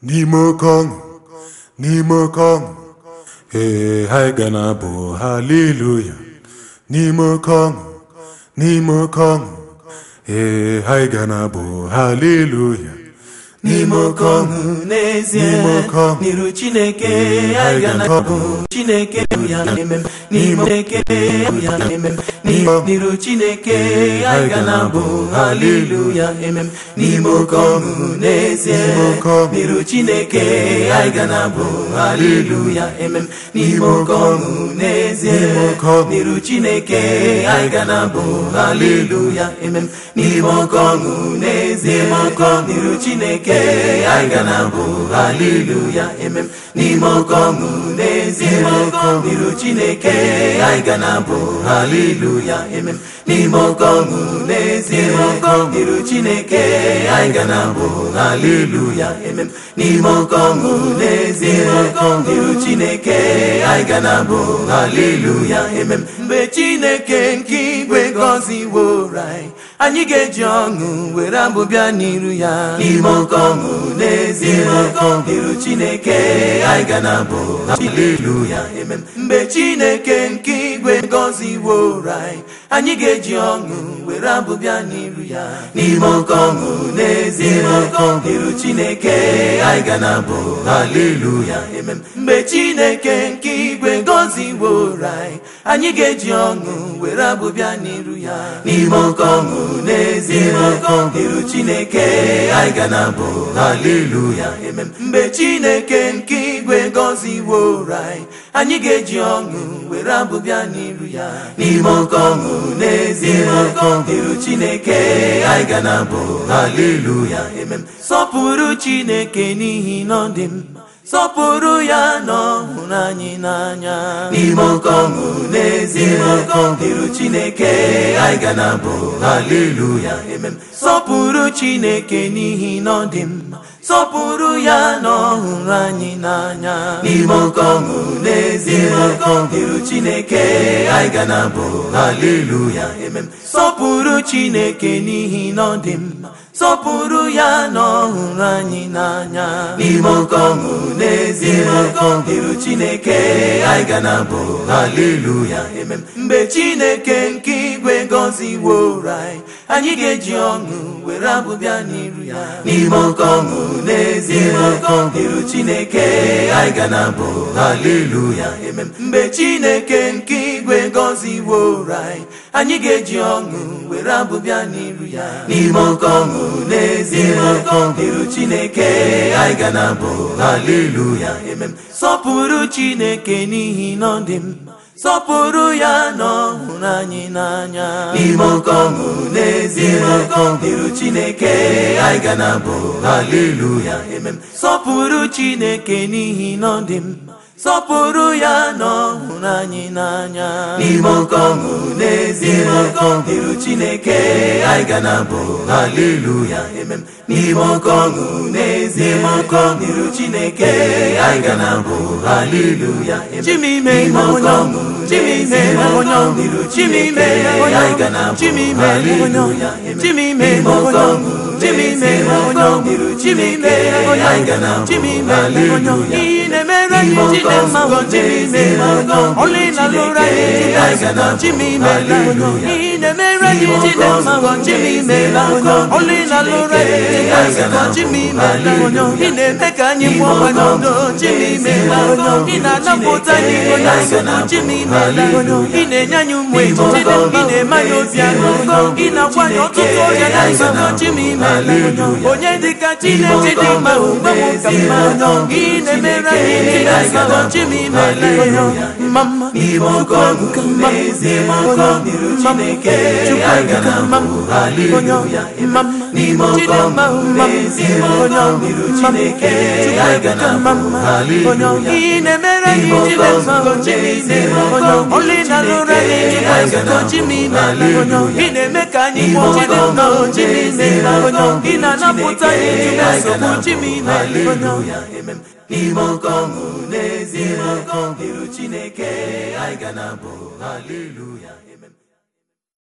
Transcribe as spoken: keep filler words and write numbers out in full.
Nimokong, Nimokong, hey, hi ganabo, hallelujah. Nimokong, Nimokong, hey, hi ganabo, hallelujah. Nimokong n'ezie n'iru Chineke anyị ga na-abụ Chineke ya emem Nimeke ya emem n'iru Chineke anyị ga na-abụ hallelujah emem Nimokong n'ezie n'iru Chineke anyị ga na-abụ hallelujah emem Nimokong n'ezie n'iru Chineke anyị ga na-abụ hallelujah emem Nimokong n'ezie n'iru Chineke I gonna bo hallelujah emem Nimokong n'ezie n'iru Chineke I gonna bo hallelujah emem Nimokong n'ezie n'iru Chineke I gonna bo hallelujah emem Nimokong n'ezie n'iru Chineke I gonna bo hallelujah emem mgbe Chineke nke igwe gọziworo anyị anyị ga-eji ọṅụ were abụ bịa n'iru ya Nimokong n'ezie n'iru Chineke anyị ga na-abụ hallelujah emem mgbe Chineke nke igwe gọziworo anyị anyị ga-eji ọṅụ were abụ bịa n'iru ya Nimokong n'ezie n'iru Chineke anyị ga na-abụ hallelujah emem mgbe Chineke nke igwe gọziworo anyị anyị ga-eji ọṅụ were abụ bịa n'iru ya Nimokong n'ezie n'iru Chineke anyị ga na-abụ hallelujah emem mgbe Chineke nke igwe gọziworo anyị anyị ga-eji ọṅụ were abụ bịa n'iru ya Nimokong n'ezie n'iru Chineke anyị ga na-abụ hallelujah emem sọpụrụ Chineke n'ihi na ọ dị mma sọpụrụ ya na ọ hụrụ anyị n'anya Nimokong n'ezie n'iru Chineke anyị ga na-abụ hallelujah emem sọpụrụ Chineke n'ihi na ọ dị mma sọpụrụ ya na ọ hụrụ anyị n'anya Nimokong n'ezie n'iru Chineke anyị ga na-abụ hallelujah emem sọpụrụ Chineke n'ihi na ọ dị mma sọpụrụ ya na ọ hụrụ anyị n'anya Nimokong n'ezie n'iru Chineke anyị ga na-abụ hallelujah emem mgbe Chineke nke igwe gọziworo anyị anyị ga-eji ọṅụ were abụ bịa n'iru ya Nimokong n'ezie n'iru Chineke anyị ga na-abụ hallelujah emem mgbe Chineke nke igwe gọziworo anyị anyị ga-eji ọṅụ were abụ bịa n'iru ya Nimokong n'ezie n'iru Chineke anyị ga na-abụ hallelujah emem sọpụrụ Chineke n'ihi na ọ dị mma sọpụrụ ya na ọ hụrụ anyị n'anya Nimokong n'ezie n'iru Chineke anyị ga na-abụ hallelujah emem sọpụrụ Chineke n'ihi na ọ dị mma sọpụrụ ya na ọ hụrụ anyị n'anya Nimokong n'ezie n'iru Chineke anyị ga na-abụ hallelujah emem Nimokong n'ezie n'iru Chineke anyị ga na-abụ hallelujah emem Chimime Nimokong Chimime n'iru Chineke anyị ga na-abụ hallelujah emem Nimokong Chimime n'iru Chineke anyị ga na-abụ hallelujah only na lura Jimmy Mela in America Jimmy Mela only na lura Jimmy Mela in a mechanic woman Jimmy Mela in a Napota Jimmy Mela in a Nanu way in a Mayo piano in a one or two Jimmy Mela onye dịka Chineke dị mma in America Jimmy Mela mama Nimokong n'ezie n'iru Chineke anyị ga na-abụ hallelujah emem Nimokong n'ezie n'iru Chineke anyị ga na-abụ hallelujah Nimokong n'ezie n'iru Chineke anyị ga na-abụ hallelujah Nimokong n'ezie n'iru Chineke anyị ga na-abụ hallelujah emem Nimokong n'ezie n'iru Chineke anyị ga na-abụ hallelujah